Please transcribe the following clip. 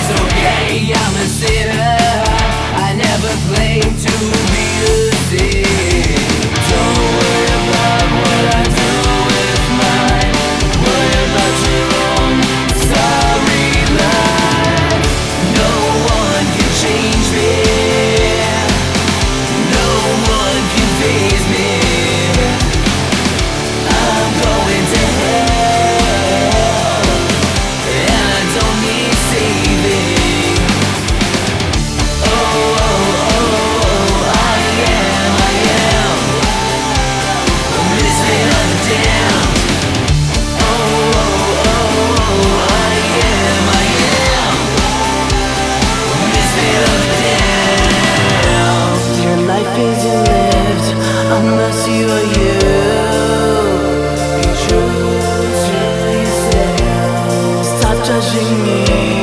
okay, I'm a sinner. I never claimed to be a saint. Don't worry about what I do with mine. Worry about your own sorry life. No one can change me. No one can faze me. I'm going to hell, and I don't need saving. Oh, oh, oh, I am a misfit of the damned. Oh, oh, oh, I am a misfit of the damned. Your life isn't lived unless you are you. Be true to yourself. Stop judging me.